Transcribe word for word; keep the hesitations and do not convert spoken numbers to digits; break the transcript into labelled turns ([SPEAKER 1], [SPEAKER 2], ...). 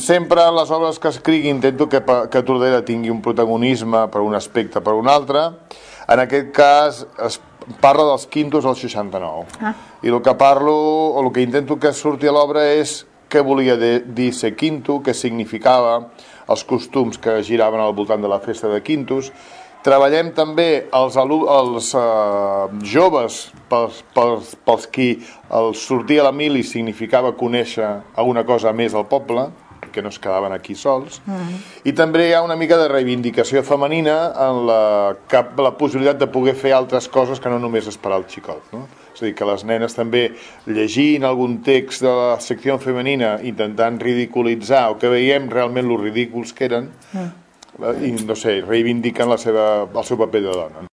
[SPEAKER 1] sempre en les obres que escric intento que, que Tordera tingui un protagonisme per un aspecte per un altre. En aquest cas es parla dels quintos al seixanta-nou. Ah. I el que parlo, o el que intento que surti a l'obra és què volia dir ser quinto, què significava, els costums que giraven al voltant de la festa de quintos. Treballem també els, els uh, joves pels, pels, pels qui el sortir a la mili significava conèixer alguna cosa més al poble, que no es quedaven aquí sols. Mm. I també hi ha una mica de reivindicació femenina en la, cap, la possibilitat de poder fer altres coses que no només esperar el xicot, no? És a dir, que les nenes també llegint algun text de la secció femenina intentant ridiculitzar o que veiem realment lo ridículs que eren, mm. i no sé, reivindiquen la seva, el seu paper de dona.